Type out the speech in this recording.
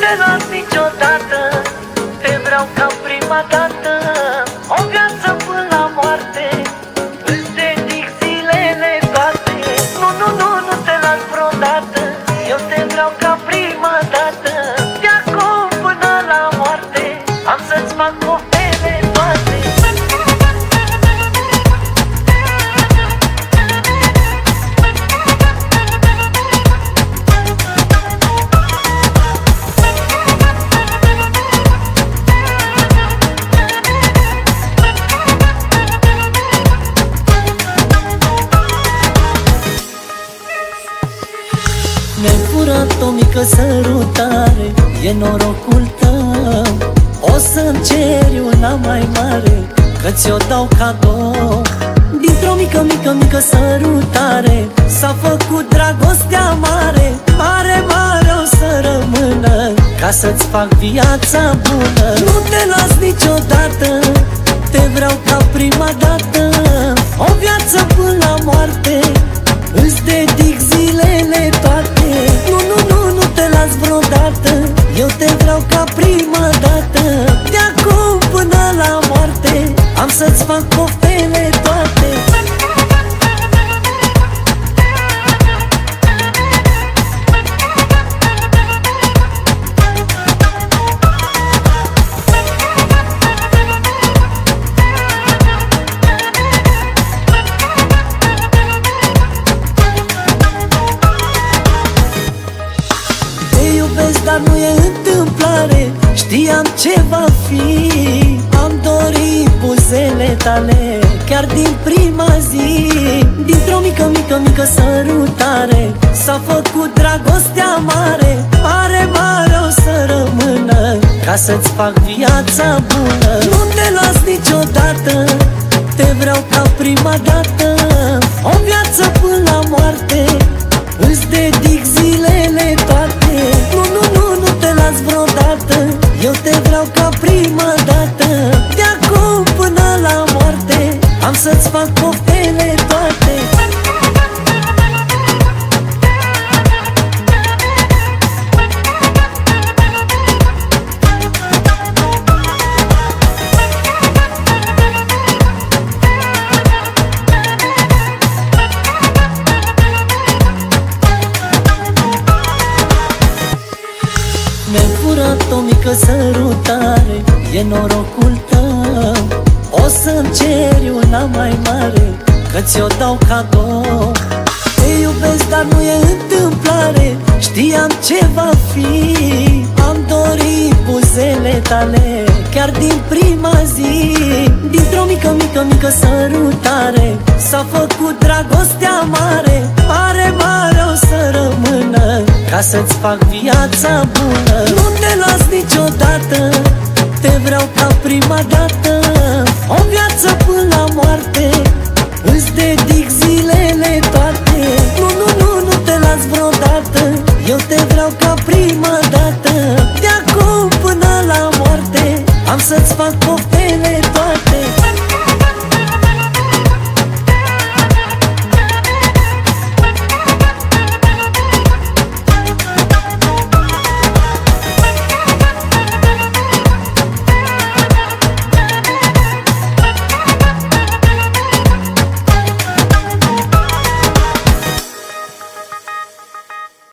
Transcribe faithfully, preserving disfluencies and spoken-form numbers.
te las niciodată, te vreau ca prima dată. O viață până la moarte, îți dedic zilele toate. Nu, nu, nu, nu te las vreodată, eu te vreau ca prima dată. De acum până la moarte, am să-ți fac poftele toate. Mi-ai furat o mică sărutare, e norocul tău. O să-mi ceri una mai mare, că ți-o dau cadou. Dintr-o mică, mică, mică sărutare s-a făcut dragostea mare. Mare, mare o să rămână, ca să-ți fac viața bună. Nu te las niciodată, te vreau ca prima dată. O viață până la moarte, îți dedic zilele toate. Nu, nu, nu, nu te las vreodată, eu te vreau ca prima dată. De acum până la moarte, am să-ți fac poftele toate. Dar nu e întâmplare, știam ce va fi. Am dorit buzele tale chiar din prima zi. Dintr-o mică, mică, mică sărutare s-a făcut dragostea mare. Mare, mare o să rămână, ca să-ți fac viața bună. Nu te las niciodată, te vreau ca prima dată. O viață până la moarte, îți dedic zilele toate. Nu, nu, nu, nu te las vreodată, eu te vreau ca prima dată. De acum până la moarte, am să-ți fac poftele toate. Mi-ai furat o mică sărutare, e norocul tău. O să-mi ceri una mai mare, că ți-o dau cadou. Te iubesc, dar nu e întâmplare, știam ce va fi. Am dorit buzele tale chiar din prima zi. Dintr-o mică, mică, mică sărutare s-a făcut dragostea mare. Mare, mare o să rămână, ca să-ți fac viața bună. Nu te las niciodată, te vreau ca prima dată. O viață până la moarte, îți dedic zilele toate. Nu, nu, nu, nu te las vreodată, eu te vreau ca prima dată. De acum până la moarte, am să-ți fac poftele toate.